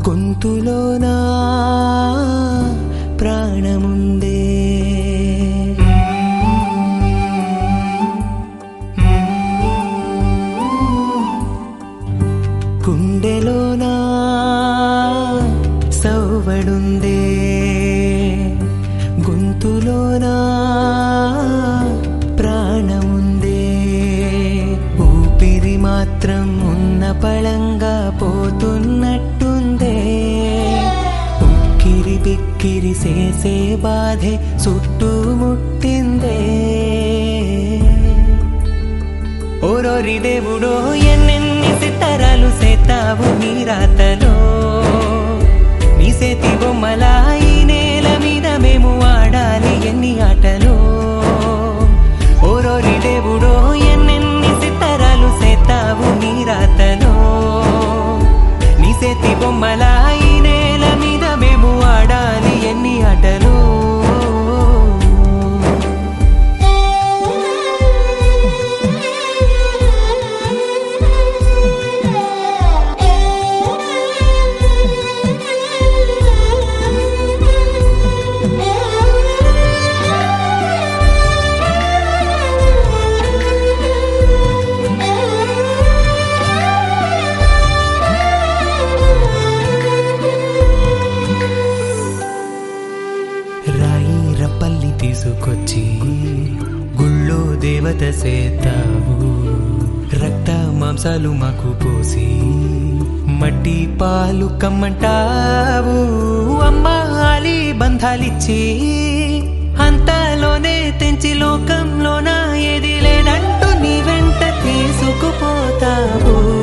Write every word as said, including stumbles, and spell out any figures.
గొంతులోనా ప్రాణముందే గుండెలోనా సౌవడుందే గొంతులోనా ప్రాణముందే ఊపిరి మాత్రం ఉన్న పళంగా పోతున్నట్టుందే ఉక్కిరి బిక్కిరి చేసే బాధే చుట్టుముట్టిందే ఓరోరి దేవుడో ఎన్నెన్ని సితారాలు సేతావు నీ రాతలో నీ సేతి బొమ్మలా ఈ నేల మీద మేము ఆడాలి ఎన్ని ఆటలో ఓరోరి దేవుడో ఎన్నెన్ని సితారాలు సేతావు నీ రాతలో నీ సేతి బొమ్మలా ఈ నేల మీద మేము ఆడాలి ఎన్ని ఆటలో రప్పల్ని తీసుకొచ్చి గుళ్ళో దేవత సేతావు రక్త మాంసాలు మాకు పోసి మట్టి పాలు కమ్మంటావు అమ్మాలి బంధాలిచ్చి అంతలోనే తెంచి లోకంలోన ఏది లేదంటూ నీ వెంట తీసుకుపోతావు